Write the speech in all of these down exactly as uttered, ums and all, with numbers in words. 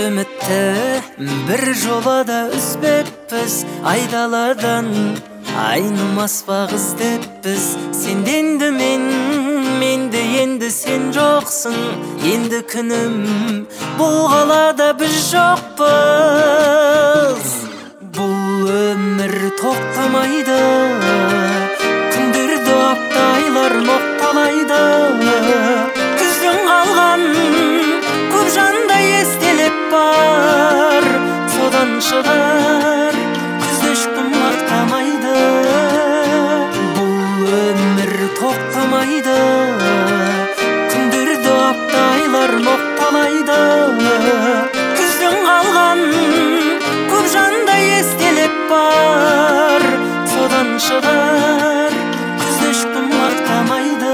үмітті бір жолада үзбеппіз, айдаладан айнымаспақ іздеппіз. Сенденді мен, менде енді сен жоқсың. Енді күнім бұл қалада біз жоқпыз. Бұл өмір тоқтамайды, күндерді апта айлар ноқталайды. Күзден қалған көп жанда естелеп бар, содан шығар күзді ешкім мақтамайды. Бұл өмір тоқтамайды, күндерді апта айлар ноқталайды. Күзден қалған көп жанда естелеп бар, содан шығар күзді ешкім мақтамайды.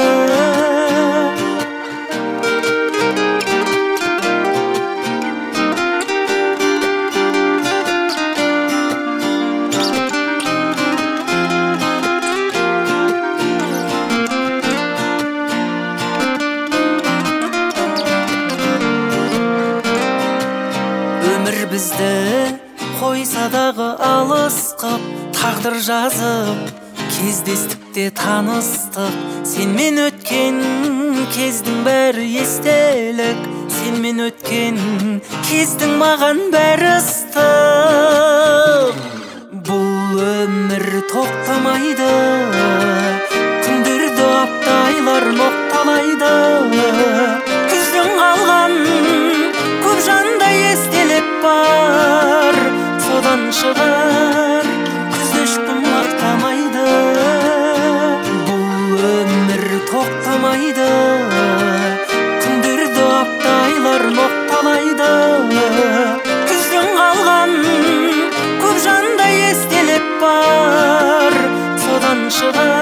Өмір бізді қойса дағы алыс қып, тағдыр жазып кездестікте таныстық. Сенмен өткен кездің бәрі естелік, сенмен өткен кездің маған бәрі ыстық. Бұл өмір тоқтамайды, күндерді апта айлар ноқталайды. Күзден қалған көп жанда естелеп бар, содан шығар күзді ешкім мақтамайды. Бұл өмір тоқтамайды, күндерді апта айлар ноқталайды. Күзден қалған көп жанда естелеп бар, содан шығар